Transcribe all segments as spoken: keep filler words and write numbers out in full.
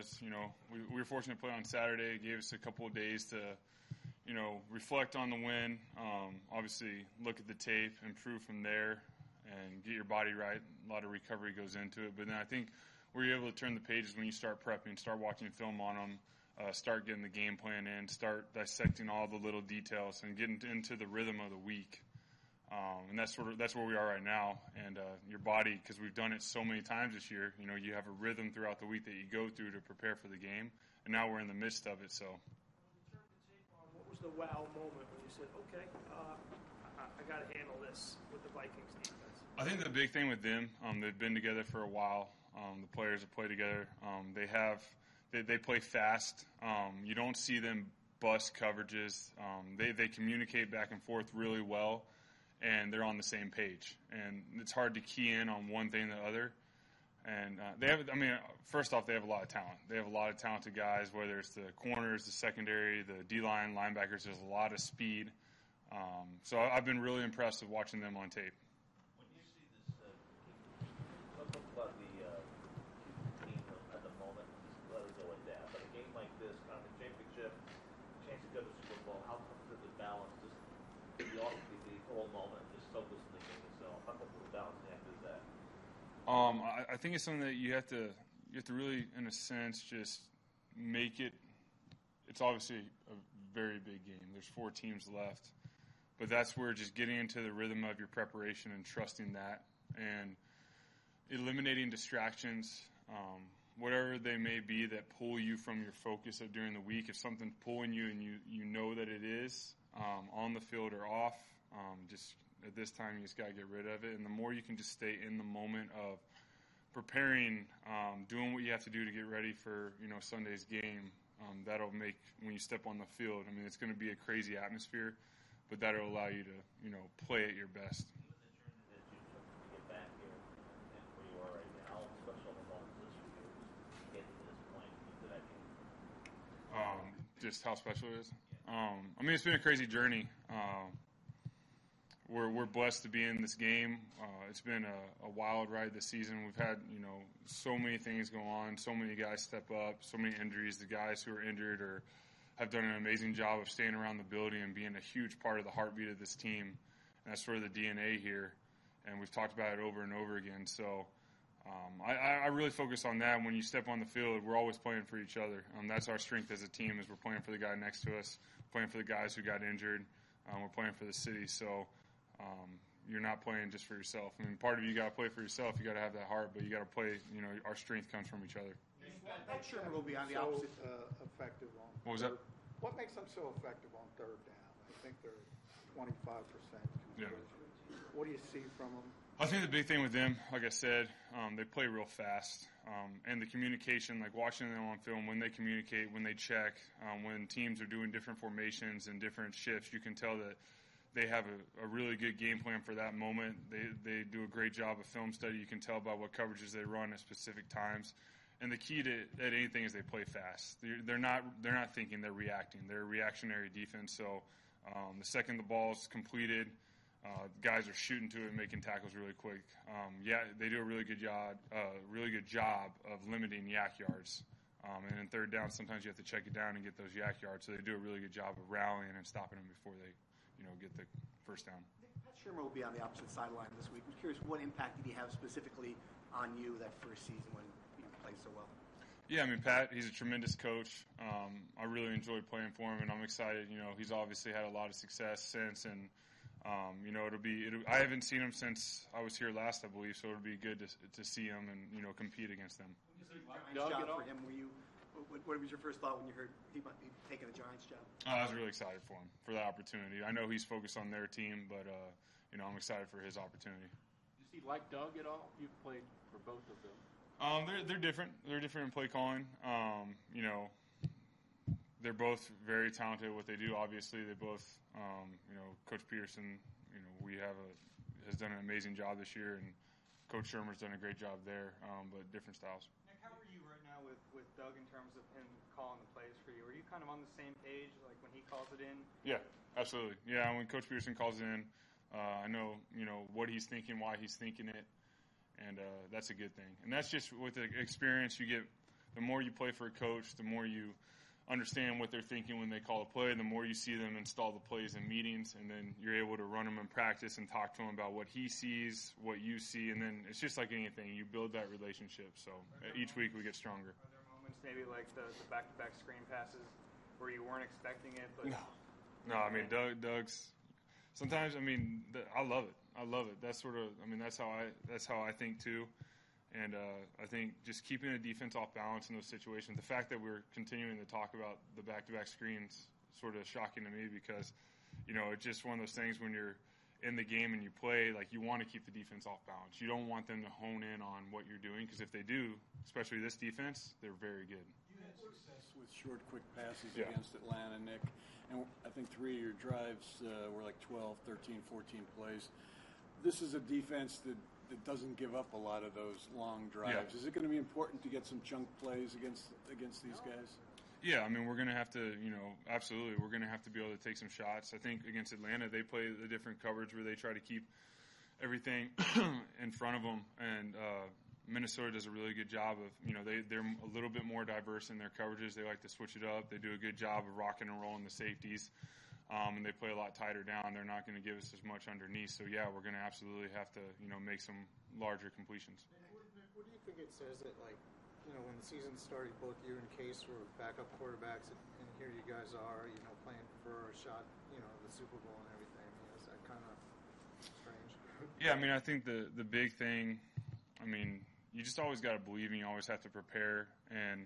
was. You know, we, we were fortunate to play on Saturday. It gave us a couple of days to, you know, reflect on the win. Um, obviously, look at the tape, improve from there, and get your body right. A lot of recovery goes into it. But then I think where you're able to turn the pages when you start prepping, start watching film on them, uh, start getting the game plan in, start dissecting all the little details, and getting into the rhythm of the week. Um, and that's sort of that's where we are right now. And uh, your body, because we've done it so many times this year, you know, you have a rhythm throughout the week that you go through to prepare for the game. And now we're in the midst of it. So, what was the wow moment when you said, "Okay, uh, I, I got to handle this with the Vikings defense"? I think the big thing with them, um, they've been together for a while. Um, the players have played together. Um, they have they, they play fast. Um, you don't see them bust coverages. Um, they they communicate back and forth really well. And they're on the same page. And it's hard to key in on one thing or the other. And uh, they have, I mean, first off, they have a lot of talent. They have a lot of talented guys, whether it's the corners, the secondary, the D-line, linebackers. There's a lot of speed. Um, so I've been really impressed with watching them on tape. When you see this, uh, let's talk about the uh, team at the moment. Just let it go with that. But a game like this, kind of a championship, chance to go to the Super Bowl, how tough is the balance? Just the the whole moment, just focus on the game itself. How comfortable balancing act is that? Um, I, I think it's something that you have to you have to really, in a sense, just make it. It's obviously a very big game. There's four teams left, but that's where just getting into the rhythm of your preparation and trusting that, and eliminating distractions, um, whatever they may be that pull you from your focus of during the week. If something's pulling you and you you know that it is. Um, on the field or off, um, just at this time you just got to get rid of it. And the more you can just stay in the moment of preparing, um, doing what you have to do to get ready for, you know, Sunday's game, um, that'll make, when you step on the field, I mean, it's going to be a crazy atmosphere, but that'll allow you to, you know, play at your best. Given the journey that you took to get back here and where you are right now, how special of a moment is this for you to get to this point into that game? Um, just how special it is? Um, I mean, it's been a crazy journey. Uh, we're we're blessed to be in this game. Uh, it's been a, a wild ride this season. We've had, you know, so many things go on, so many guys step up, so many injuries. The guys who are injured or have done an amazing job of staying around the building and being a huge part of the heartbeat of this team. And that's sort of the D N A here. And we've talked about it over and over again. So um, I, I really focus on that. When you step on the field, we're always playing for each other. Um, that's our strength as a team, is we're playing for the guy next to us, playing for the guys who got injured. Um, we're playing for the city. So um, you're not playing just for yourself. I mean, part of you got to play for yourself. You got to have that heart, but you got to play. You know, our strength comes from each other. Pat Shermer will be on the so, opposite. Uh, effective on. What was third. that? What makes them so effective on third down? I think they're twenty-five percent. Yeah. What do you see from them? I think the big thing with them, like I said, um, they play real fast. Um, and the communication, like watching them on film, when they communicate, when they check, um, when teams are doing different formations and different shifts, you can tell that they have a, a really good game plan for that moment. They they do a great job of film study. You can tell by what coverages they run at specific times. And the key to at anything is they play fast. They're, they're not they're not thinking, they're reacting. They're a reactionary defense. So um, the second the ball's completed, Uh, guys are shooting to it and making tackles really quick. Um, yeah, they do a really good job, uh, really good job of limiting yak yards. Um, and in third down, sometimes you have to check it down and get those yak yards. So they do a really good job of rallying and stopping them before they, you know, get the first down. Pat Shermer will be on the opposite sideline this week. I'm curious, what impact did he have specifically on you that first season when you played so well? Yeah, I mean, Pat, he's a tremendous coach. Um, I really enjoyed playing for him, and I'm excited. You know, he's obviously had a lot of success since, and Um, you know, it'll be. It'll, I haven't seen him since I was here last, I believe. So it'll be good to to see him and, you know, compete against them. Giants job for him. Were you? What, what was your first thought when you heard he might be taking the Giants job? Oh, I was really excited for him for that opportunity. I know he's focused on their team, but uh, you know, I'm excited for his opportunity. Does he like Doug at all? You've played for both of them. Um, they're they're different. They're different in play calling. Um, you know. They're both very talented at what they do. Obviously, they both, um, you know, Coach Peterson, you know, we have a has done an amazing job this year, and Coach Shermer's done a great job there, um, but different styles. Nick, how are you right now with, with Doug in terms of him calling the plays for you? Are you kind of on the same page, like when he calls it in? Yeah, absolutely. Yeah, when Coach Peterson calls it in, uh, I know, you know, what he's thinking, why he's thinking it, and uh, that's a good thing. And that's just with the experience you get. the more you play for a coach, the more you understand what they're thinking when they call a play, the more you see them install the plays in meetings, and then you're able to run them in practice and talk to him about what he sees, what you see, and then it's just like anything. You build that relationship. So each week we get stronger. Are there moments maybe like the, the back-to-back screen passes where you weren't expecting it? But No. No, I mean, Doug, Doug's – sometimes, I mean, the, I love it. I love it. That's sort of – I mean, that's how I that's how I think too. And uh, I think just keeping the defense off balance in those situations, the fact that we're continuing to talk about the back-to-back screens sort of shocking to me because, you know, it's just one of those things when you're in the game and you play, like you want to keep the defense off balance. You don't want them to hone in on what you're doing because if they do, especially this defense, they're very good. You had success with short, quick passes Yeah. against Atlanta, Nick, and I think three of your drives uh, were like twelve, thirteen, fourteen plays. This is a defense that – that doesn't give up a lot of those long drives. Yeah. Is it going to be important to get some chunk plays against against these guys? Yeah, I mean, we're going to have to, you know, absolutely, we're going to have to be able to take some shots. I think against Atlanta, they play the different coverage where they try to keep everything in front of them, and uh, Minnesota does a really good job of, you know, they, they're a little bit more diverse in their coverages. They like to switch it up. They do a good job of rocking and rolling the safeties. Um, and they play a lot tighter down. They're not going to give us as much underneath. So, yeah, we're going to absolutely have to, you know, make some larger completions. What, what do you think it says that, like, you know, when the season started, both you and Case were backup quarterbacks, and, and here you guys are, you know, playing for a shot, you know, the Super Bowl and everything. You know, is that kind of strange? Yeah, I mean, I think the, the big thing, I mean, you just always got to believe and you always have to prepare. And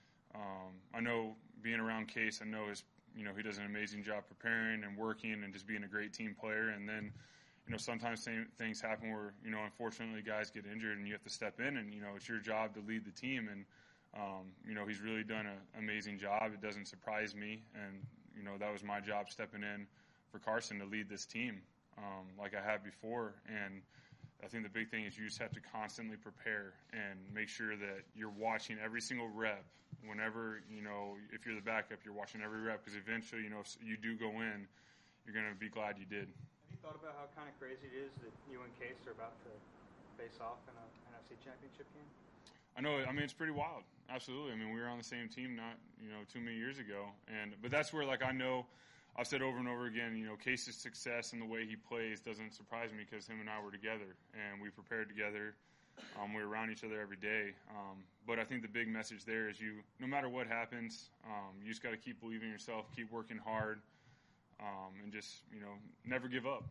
um, I know being around Case, I know his you know, he does an amazing job preparing and working and just being a great team player. And then, you know, sometimes same things happen where, you know, unfortunately guys get injured and you have to step in and, you know, it's your job to lead the team. And, um, you know, he's really done an amazing job. It doesn't surprise me. And, you know, that was my job stepping in for Carson to lead this team um, like I have before. And I think the big thing is you just have to constantly prepare and make sure that you're watching every single rep. Whenever, you know, if you're the backup, you're watching every rep because eventually, you know, if you do go in, you're going to be glad you did. Have you thought about how kind of crazy it is that you and Case are about to face off in a N F C Championship game? I know. I mean, it's pretty wild. Absolutely. I mean, we were on the same team not, you know, too many years ago. and But that's where, like, I know I've said over and over again, you know, Case's success and the way he plays doesn't surprise me because him and I were together and we prepared together. Um, we're around each other every day. Um, but I think the big message there is you, no matter what happens, um, you just got to keep believing in yourself, keep working hard, um, and just, you know, never give up.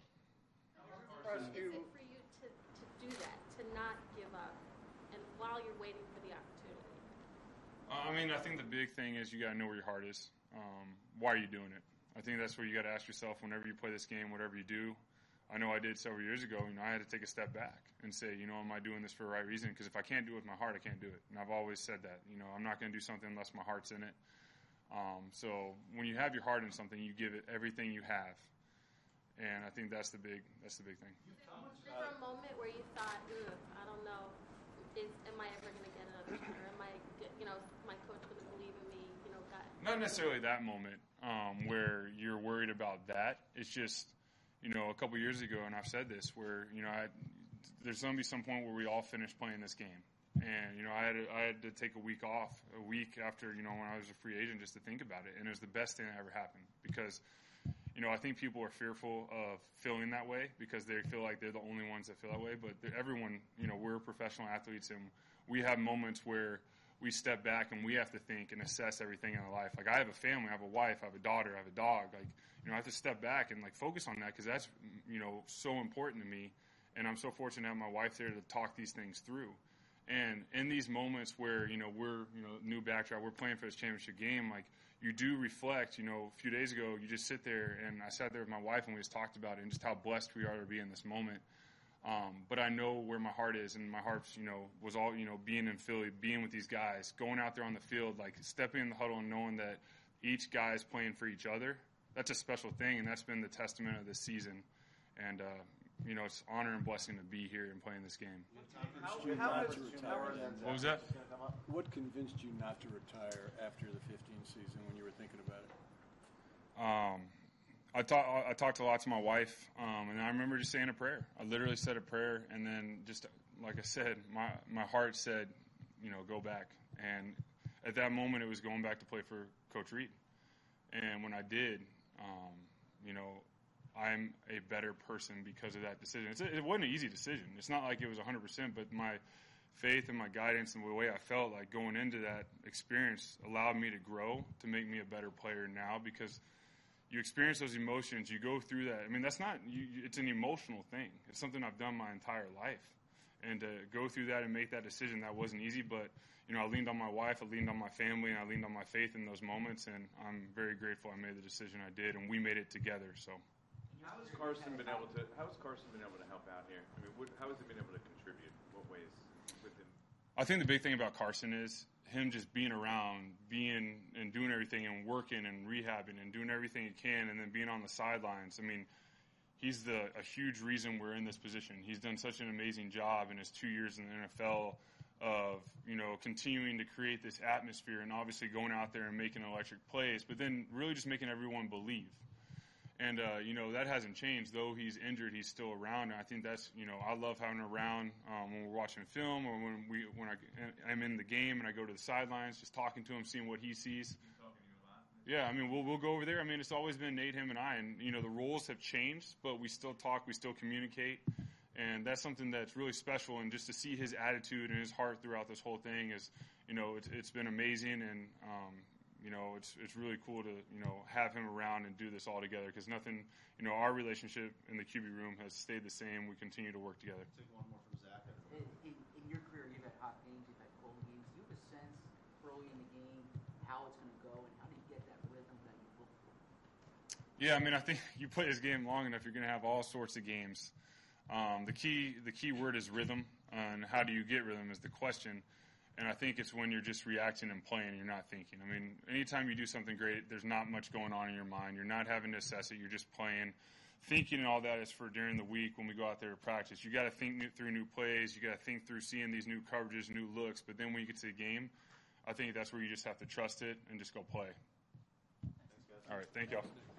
How is it for you to, to do that, to not give up, and while you're waiting for the opportunity? Uh, I mean, I think the big thing is you got to know where your heart is. Um, why are you doing it? I think that's where you got to ask yourself whenever you play this game, whatever you do. I know I did several years ago, you know, I had to take a step back and say, you know, am I doing this for the right reason? Because if I can't do it with my heart, I can't do it. And I've always said that, you know, I'm not going to do something unless my heart's in it. Um, so when you have your heart in something, you give it everything you have. And I think that's the big, that's the big thing. Was there a moment where you thought, ugh, I don't know, is, am I ever going to get another shot? Or am I, you know, is my coach going to believe in me? You know, God. Not necessarily that moment um, where you're worried about that. It's just, you know, a couple years ago, and I've said this, where, you know, I, there's going to be some point where we all finish playing this game. And, you know, I had, to, I had to take a week off, a week after, you know, when I was a free agent just to think about it. And it was the best thing that ever happened because, you know, I think people are fearful of feeling that way because they feel like they're the only ones that feel that way. But everyone, you know, we're professional athletes and we have moments where we step back and we have to think and assess everything in our life. Like I have a family, I have a wife, I have a daughter, I have a dog. Like, you know, I have to step back and like focus on that because that's, you know, so important to me. And I'm so fortunate to have my wife there to talk these things through. And in these moments where, you know, we're, you know, new backdrop, we're playing for this championship game, like you do reflect, you know, a few days ago, you just sit there and I sat there with my wife and we just talked about it and just how blessed we are to be in this moment. Um, but I know where my heart is, and my heart's, you know, was all, you know, being in Philly, being with these guys, going out there on the field, like stepping in the huddle and knowing that each guy is playing for each other. That's a special thing, and that's been the testament of this season. And, uh, you know, it's honor and blessing to be here and playing this game. What convinced you not to retire? What was that? What convinced you not to retire after the fifteen season when you were thinking about it? Um, I, talk, I talked a lot to my wife, um, and I remember just saying a prayer. I literally said a prayer, and then just like I said, my my heart said, you know, go back. And at that moment, it was going back to play for Coach Reed. And when I did, um, you know, I'm a better person because of that decision. It's, it wasn't an easy decision. It's not like it was one hundred percent, but my faith and my guidance and the way I felt like going into that experience allowed me to grow, to make me a better player now, because you experience those emotions, you go through that. I mean, that's not, you, it's an emotional thing. It's something I've done my entire life. And to go through that and make that decision, that wasn't easy, but, you know, I leaned on my wife, I leaned on my family, and I leaned on my faith in those moments, and I'm very grateful I made the decision I did, and we made it together, so. How has Carson been able to, how has Carson been able to help out here? I mean, what, how has he been able to contribute? What ways with him? I think the big thing about Carson is him just being around, being and doing everything and working and rehabbing and doing everything he can, and then being on the sidelines. I mean, he's the a huge reason we're in this position. He's done such an amazing job in his two years in the N F L of, you know, continuing to create this atmosphere and obviously going out there and making electric plays, but then really just making everyone believe. And, uh, you know, that hasn't changed. Though he's injured, he's still around. And I think that's, you know, I love having him around um, when we're watching film or when we when I, I'm in the game and I go to the sidelines, just talking to him, seeing what he sees. Yeah, I mean, we'll we'll go over there. I mean, it's always been Nate, him, and I. And, you know, the roles have changed, but we still talk, we still communicate. And that's something that's really special. And just to see his attitude and his heart throughout this whole thing is, you know, it's, it's been amazing. And, um, you know, it's it's really cool to, you know, have him around and do this all together, because nothing, you know, our relationship in the Q B room has stayed the same. We continue to work together. Take one more from Zach. In, in, in your career, you've had hot games, you've had cold games. Do you have a sense early in the game how it's going to go, and how do you get that rhythm that you look for? Yeah, I mean, I think you play this game long enough, you're going to have all sorts of games. Um, the key the key word is rhythm, and how do you get rhythm is the question. And I think it's when you're just reacting and playing, you're not thinking. I mean, anytime you do something great, there's not much going on in your mind. You're not having to assess it. You're just playing. Thinking and all that is for during the week when we go out there to practice. You got to think new, through new plays. You got to think through seeing these new coverages, new looks. But then when you get to the game, I think that's where you just have to trust it and just go play. Thanks, guys. All right, thank y'all.